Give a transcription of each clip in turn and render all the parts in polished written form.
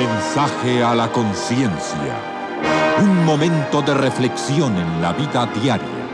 Mensaje a la conciencia. Un momento de reflexión en la vida diaria.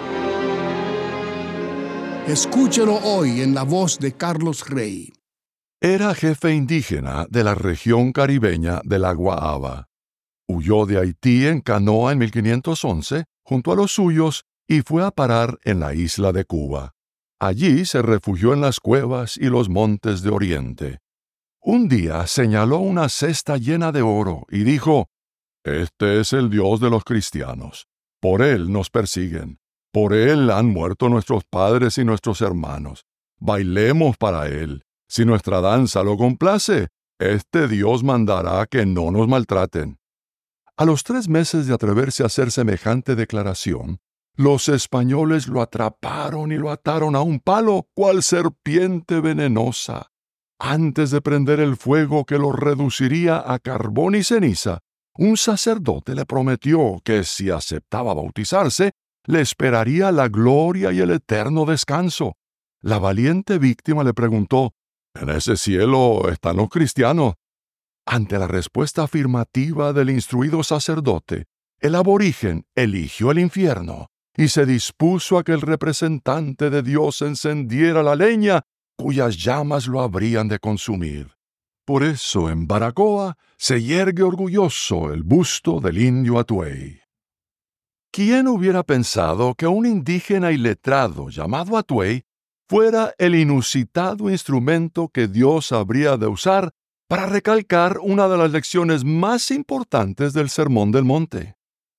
Escúchelo hoy en la voz de Carlos Rey. Era jefe indígena de la región caribeña de la Guaaba. Huyó de Haití en canoa en 1511 junto a los suyos y fue a parar en la isla de Cuba. Allí se refugió en las cuevas y los montes de Oriente. Un día señaló una cesta llena de oro y dijo: «Este es el Dios de los cristianos. Por él nos persiguen. Por él han muerto nuestros padres y nuestros hermanos. Bailemos para él. Si nuestra danza lo complace, este Dios mandará que no nos maltraten». A los 3 meses de atreverse a hacer semejante declaración, los españoles lo atraparon y lo ataron a un palo, cual serpiente venenosa. Antes de prender el fuego que lo reduciría a carbón y ceniza, un sacerdote le prometió que si aceptaba bautizarse, le esperaría la gloria y el eterno descanso. La valiente víctima le preguntó: «¿En ese cielo están los cristianos?». Ante la respuesta afirmativa del instruido sacerdote, el aborigen eligió el infierno y se dispuso a que el representante de Dios encendiera la leña cuyas llamas lo habrían de consumir. Por eso en Baracoa se yergue orgulloso el busto del indio Atuey. ¿Quién hubiera pensado que un indígena iletrado llamado Atuey fuera el inusitado instrumento que Dios habría de usar para recalcar una de las lecciones más importantes del Sermón del Monte?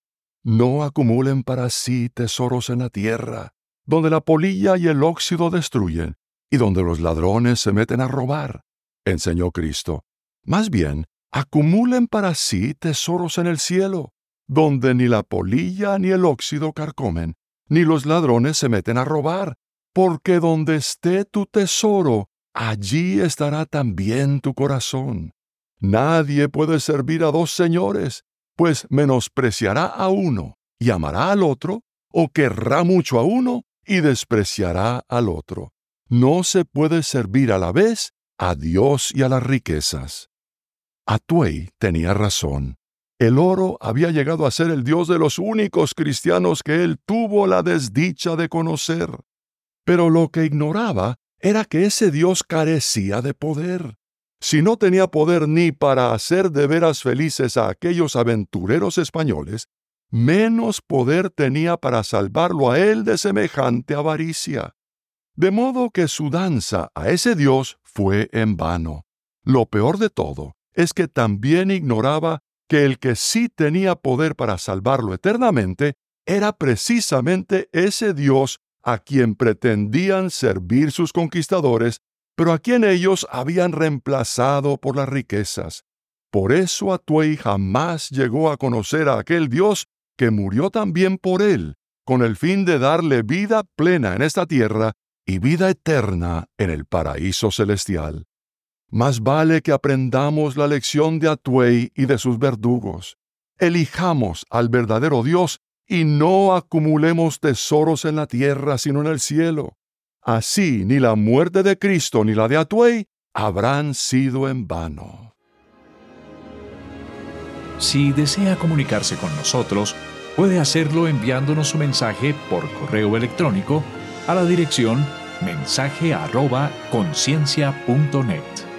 No acumulen para sí tesoros en la tierra, donde la polilla y el óxido destruyen, y donde los ladrones se meten a robar, enseñó Cristo. Más bien, acumulen para sí tesoros en el cielo, donde ni la polilla ni el óxido carcomen, ni los ladrones se meten a robar, porque donde esté tu tesoro, allí estará también tu corazón. Nadie puede servir a 2 señores, pues menospreciará a uno y amará al otro, o querrá mucho a uno y despreciará al otro. No se puede servir a la vez a Dios y a las riquezas. Atuey tenía razón. El oro había llegado a ser el Dios de los únicos cristianos que él tuvo la desdicha de conocer. Pero lo que ignoraba era que ese Dios carecía de poder. Si no tenía poder ni para hacer de veras felices a aquellos aventureros españoles, menos poder tenía para salvarlo a él de semejante avaricia. De modo que su danza a ese Dios fue en vano. Lo peor de todo es que también ignoraba que el que sí tenía poder para salvarlo eternamente era precisamente ese Dios a quien pretendían servir sus conquistadores, pero a quien ellos habían reemplazado por las riquezas. Por eso Atuey jamás llegó a conocer a aquel Dios que murió también por él, con el fin de darle vida plena en esta tierra y vida eterna en el paraíso celestial. Más vale que aprendamos la lección de Atuey y de sus verdugos. Elijamos al verdadero Dios y no acumulemos tesoros en la tierra, sino en el cielo. Así ni la muerte de Cristo ni la de Atuey habrán sido en vano. Si desea comunicarse con nosotros, puede hacerlo enviándonos su mensaje por correo electrónico a la dirección mensaje@conciencia.net.